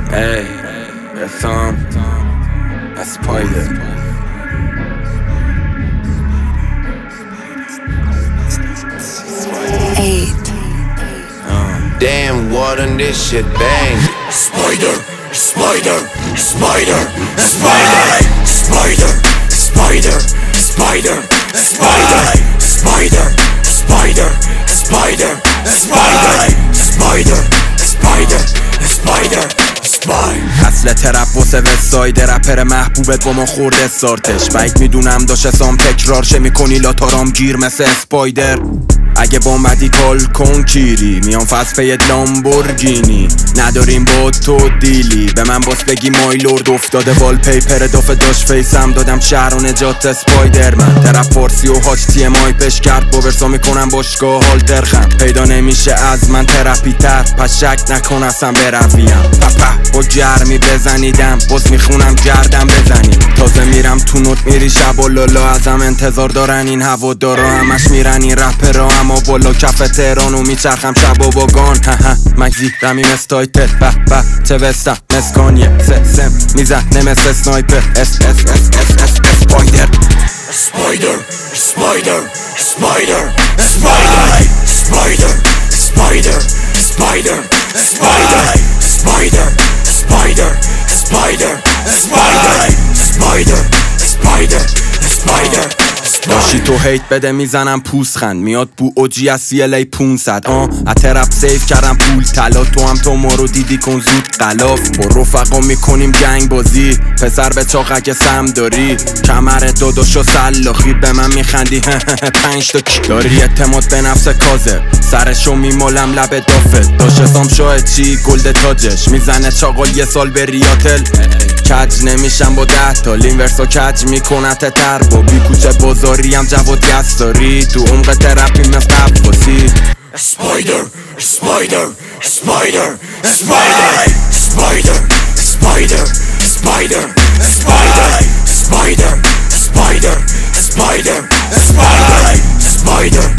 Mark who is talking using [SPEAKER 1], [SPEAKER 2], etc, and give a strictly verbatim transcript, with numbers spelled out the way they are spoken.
[SPEAKER 1] Hey, that's um, that's Spider.
[SPEAKER 2] Eight.
[SPEAKER 1] Uh, damn, what on this shit bang?
[SPEAKER 3] Spider, spider, spider, spider, spider, spider, spider, spider, spider, spider, spider, spider, spider, spider, spider.
[SPEAKER 4] اصل ترپ واسه وستایده رپر محبوبت با ما خورده استارتش بعید میدونم داشت سام تکرار شه میکنی لاتارام گیر مثل اسپایدر اگه با مدی کال کن کیری میان فصل پید لامبورگینی نداریم با تو دیلی به من باس بگی مایلورد افتاده وال پیپر دافه داشت فیسم دادم شهر و نجات اسپایدر من ترپ فارسی و هاچ تی مای پش کرد با ورسا میکنم باشگاه هالتر خم پیدا نمیشه از من ترپی تر پس شک نکن اصلا برویم پپه با گرمی بزنیدم باز میخونم گردم بزنی تازه میرم تو نوت میری شب و لالا ازم انتظار دارن این هوادارا همش میرن این رپرا اما بالا کف تهران و میچرخم شب و باگان مگزی رمیم استایتر به به چه وستم مسکانیه سسم میزنه مثل سنایپر اس اس اس اس اس اسپایدر
[SPEAKER 3] Spider, spider, spider, spider, spider, spider, spider, spider, spider, spider, spider, spider, spider, spider, spider.
[SPEAKER 4] داشتی تو هیت بده میزنم پوسخند میاد بو اوجی از سی ال ای پونصد آه اترپ سیف کردم پول طلا تو هم تو ما رو دیدی کن زود غلاف با رفقا میکنیم گنگ بازی پسر به چاقه که سم داری کمر داداشو سلاخی به من میخندی پنج تا کی داری اعتماد به نفس کازه سرشو میمالم لب دافت داشت سام شاه چی گلد تاجش میزنه چاقال یه سال به ریاتل کج نمیشم با ده تا لین ورسا کج میکنت تر با بی کوچه بازاری هم جواد گست داری تو عمق ترپی مثل عباسی
[SPEAKER 3] Spider, spider, spider, spider, spider, spider, spider, spider, spider, spider, spider, spider, spider, spider.